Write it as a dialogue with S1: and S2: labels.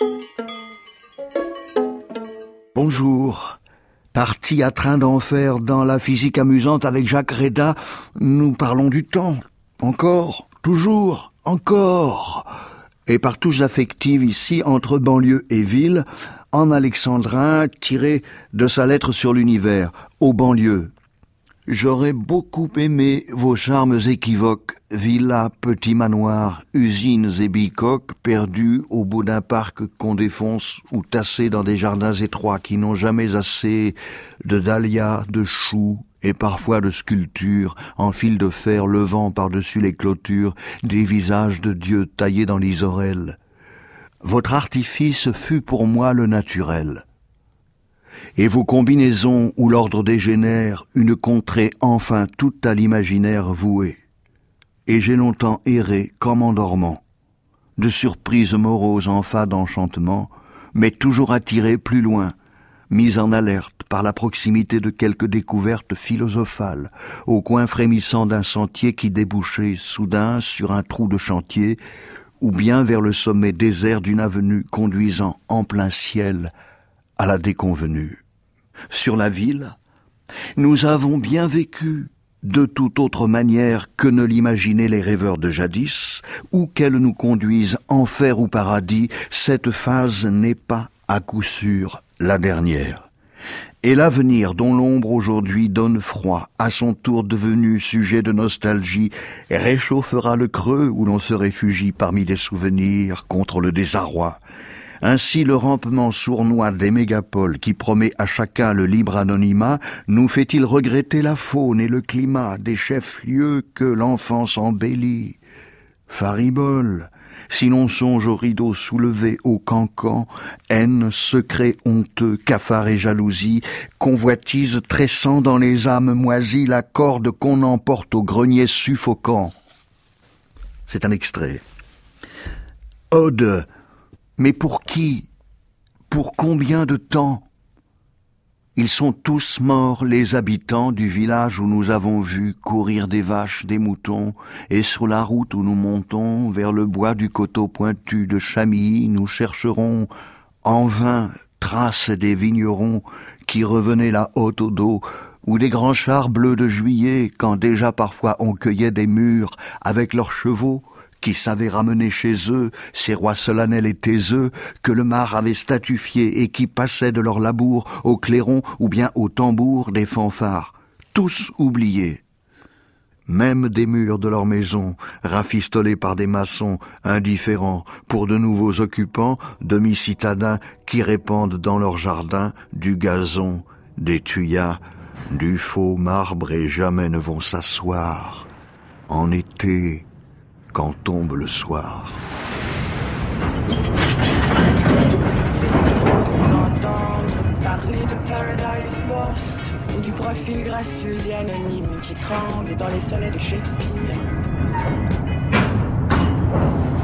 S1: Bonjour. Parti à train d'enfer dans la physique amusante avec Jacques Réda, nous parlons du temps. Encore, toujours, encore. Et par touches affectives ici, entre banlieue et ville, en alexandrin, tiré de sa lettre sur l'univers, aux banlieues. J'aurais beaucoup aimé vos charmes équivoques, villas, petits manoirs, usines et bicoques perdus au bout d'un parc qu'on défonce ou tassés dans des jardins étroits qui n'ont jamais assez de dahlias, de choux et parfois de sculptures en fil de fer levant par-dessus les clôtures des visages de dieux taillés dans l'isorel. Votre artifice fut pour moi le naturel. Et vos combinaisons où l'ordre dégénère, une contrée enfin toute à l'imaginaire vouée. Et j'ai longtemps erré comme en dormant, de surprises moroses en fade enchantement, mais toujours attiré plus loin, mis en alerte par la proximité de quelques découvertes philosophales, au coin frémissant d'un sentier qui débouchait soudain sur un trou de chantier, ou bien vers le sommet désert d'une avenue conduisant en plein ciel à la déconvenue. Sur la ville, nous avons bien vécu, de toute autre manière que ne l'imaginaient les rêveurs de jadis, où qu'elle nous conduise, enfer ou paradis, cette phase n'est pas, à coup sûr, la dernière. Et l'avenir dont l'ombre aujourd'hui donne froid, à son tour devenu sujet de nostalgie, réchauffera le creux où l'on se réfugie parmi des souvenirs contre le désarroi. Ainsi, le rampement sournois des mégapoles qui promet à chacun le libre anonymat nous fait-il regretter la faune et le climat des chefs-lieux que l'enfance embellit. Faribole, si l'on songe aux rideaux soulevés au cancan, haine, secret honteux, cafard et jalousie, convoitise tressant dans les âmes moisies la corde qu'on emporte au grenier suffocant. C'est un extrait. Ode. Mais pour qui? Pour combien de temps? Ils sont tous morts, les habitants du village où nous avons vu courir des vaches, des moutons, et sur la route où nous montons vers le bois du coteau pointu de Chamilly, nous chercherons en vain traces des vignerons qui revenaient la haute au dos, ou des grands chars bleus de juillet, quand déjà parfois on cueillait des mûres avec leurs chevaux, qui savaient ramener chez eux ces rois solennels et taiseux que le mar avait statufiés et qui passaient de leur labour au clairon ou bien au tambour des fanfares, tous oubliés. Même des murs de leur maison, rafistolés par des maçons indifférents pour de nouveaux occupants, demi-citadins qui répandent dans leur jardin du gazon, des tuyas, du faux marbre et jamais ne vont s'asseoir. En été, quand tombe le soir.
S2: Parler de Paradise Lost ou du profil gracieux et anonyme qui tremble dans les sonnets de Shakespeare.